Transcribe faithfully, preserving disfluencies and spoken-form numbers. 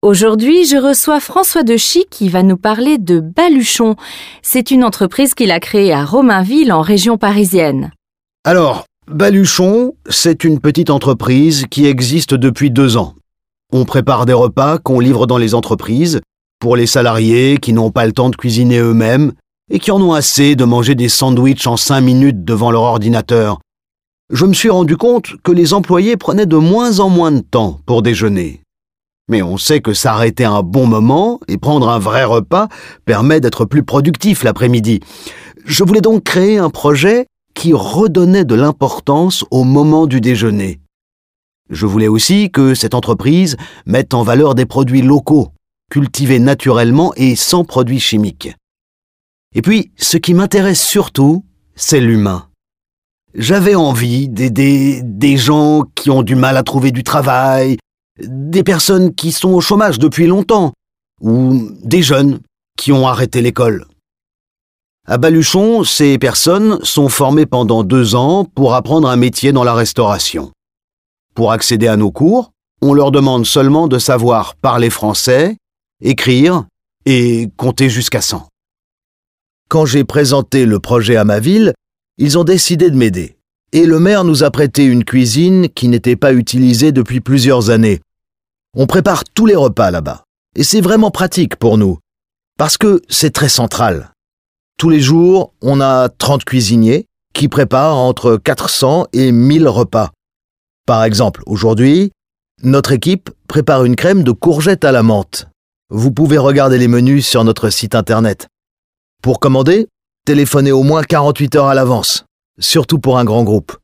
Aujourd'hui, je reçois François Dechy qui va nous parler de Baluchon. C'est une entreprise qu'il a créée à Romainville, en région parisienne. Alors, Baluchon, c'est une petite entreprise qui existe depuis deux ans. On prépare des repas qu'on livre dans les entreprises pour les salariés qui n'ont pas le temps de cuisiner eux-mêmes et qui en ont assez de manger des sandwichs en cinq minutes devant leur ordinateur. Je me suis rendu compte que les employés prenaient de moins en moins de temps pour déjeuner. Mais on sait que s'arrêter un bon moment et prendre un vrai repas permet d'être plus productif l'après-midi. Je voulais donc créer un projet qui redonnait de l'importance au moment du déjeuner. Je voulais aussi que cette entreprise mette en valeur des produits locaux, cultivés naturellement et sans produits chimiques. Et puis, ce qui m'intéresse surtout, c'est l'humain. J'avais envie d'aider des gens qui ont du mal à trouver du travail, des personnes qui sont au chômage depuis longtemps, ou des jeunes qui ont arrêté l'école. À Baluchon, ces personnes sont formées pendant deux ans pour apprendre un métier dans la restauration. Pour accéder à nos cours, on leur demande seulement de savoir parler français, écrire et compter jusqu'à cent. Quand j'ai présenté le projet à ma ville, ils ont décidé de m'aider. Et le maire nous a prêté une cuisine qui n'était pas utilisée depuis plusieurs années. On prépare tous les repas là-bas. Et c'est vraiment pratique pour nous, parce que c'est très central. Tous les jours, on a trente cuisiniers qui préparent entre quatre cents et mille repas. Par exemple, aujourd'hui, notre équipe prépare une crème de courgettes à la menthe. Vous pouvez regarder les menus sur notre site internet. Pour commander, téléphonez au moins quarante-huit heures à l'avance, surtout pour un grand groupe.